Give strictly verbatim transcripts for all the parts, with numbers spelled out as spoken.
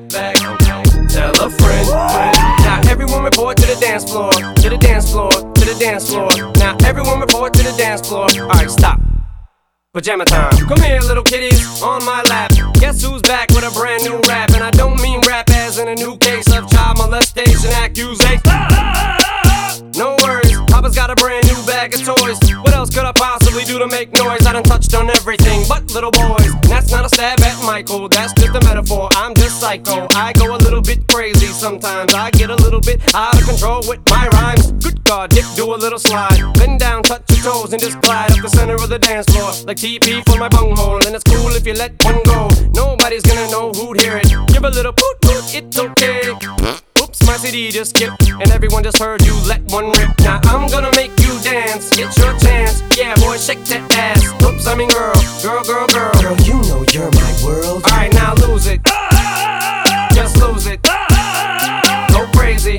back. Tell a friend, friend. Now everyone report to the dance floor, to the dance floor, to the dance floor. Now everyone report to the dance floor. Alright, stop. Pajama time. Come here, little kitties, on my lap. Guess who's back with a brand new rap? And I don't mean rap as in a new case of child molestation accusation. No worries, Papa's got a brand new bag of toys. What else could I possibly do to make noise? I done touched on everything but little boys. And that's not a stab at Michael, that's just a metaphor. I'm just psycho, I go a little bit crazy sometimes. I get a little bit out of control with my rhymes. Good God, Dick, do a little slide. Bend down, touch your toes, and just glide up the center of the dance floor like T P for my bunghole. And it's cool if you let one go. Nobody's gonna know who'd hear it. Give a little poot poot, it's okay. Oops, my C D just skipped, and everyone just heard you let one rip. Now I'm gonna make you dance, get your chance. Yeah, boy, shake that ass. Oops, I mean girl, girl, girl, girl. Girl, you know you're my world. Alright, now lose it. Just lose it. Go crazy.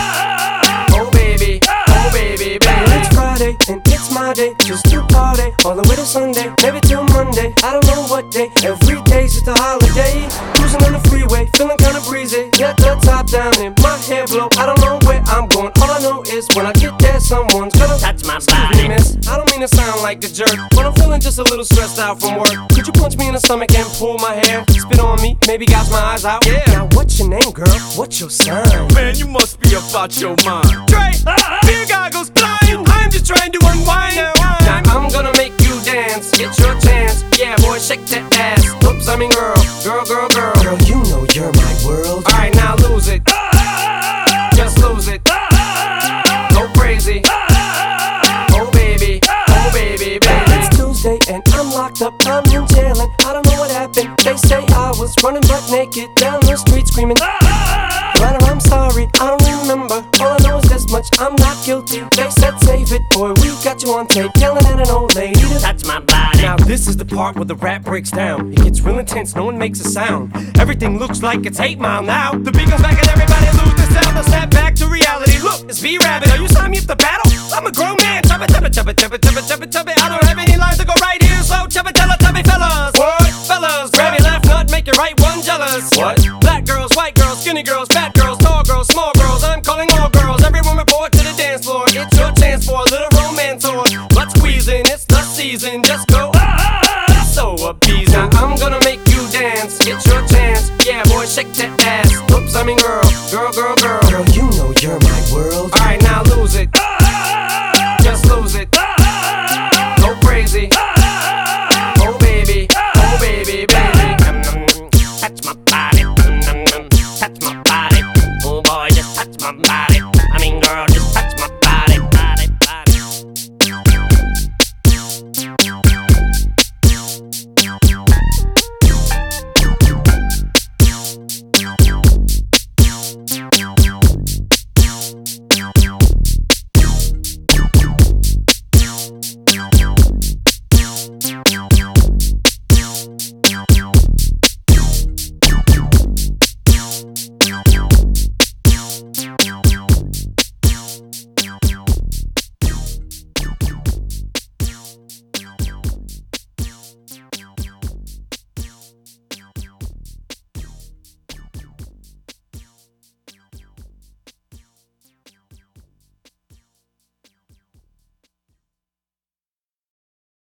Oh baby, oh baby, baby. It's Friday and it's my day, just to party all the way to Sunday, maybe till Monday. I don't know what day. Every day's just a holiday. Cruising on the freeway, feeling kinda breezy. Let the top down and my hair blow. I don't know where I'm going. All I know is when I get there, someone's gonna touch my Excuse body. me, miss, I don't mean to sound like a jerk, but I'm feeling just a little stressed out from work. Could you punch me in the stomach and pull my hair? Spit on me, maybe gouge my eyes out. Yeah. Now what's your name, girl? What's your sign? Man, you must be about your mind. Dre, beer goggles flying. I'm just trying to unwind. Now I'm gonna make you dance, get your chance. Yeah, boy, shake that ass. Oops, I mean girl, girl, girl, girl. Girl, you know you're my world. Alright, now lose it. Just lose it. Go crazy. Oh baby, oh baby, baby. It's Tuesday and I'm locked up, I'm in jail and I don't know what happened. They say I was running butt naked down the street screaming. But I'm sorry, I don't remember. All I know is this much, I'm not guilty. They said save it, boy, we got you on tape yelling at an old lady to Touch my body. Now this is the part where the rap breaks down. It gets real intense, no one makes a sound. Everything looks like it's eight mile now. The beat goes back and everybody lose the sound. Now snap back to reality. Look, it's B-Rabbit. Are you signing me up to battle? I'm a grown man. Chub it, chub it, chub it, chub it, chub it, chub it, chub it. I don't have any lines to go right here, so chub it, tell it, chub it, fellas. What? Fellas, grab your left nut, make your right one jealous. What? Black girls, white girls, skinny girls, fat girls, tall girls, small girls. I'm calling all girls. Everyone report to the dance floor. It's your chance for a little romance or butt squeezing. It's the season. Just go. So appeasing. Now I'm gonna make you dance. Get your chance. Yeah, boy, shake that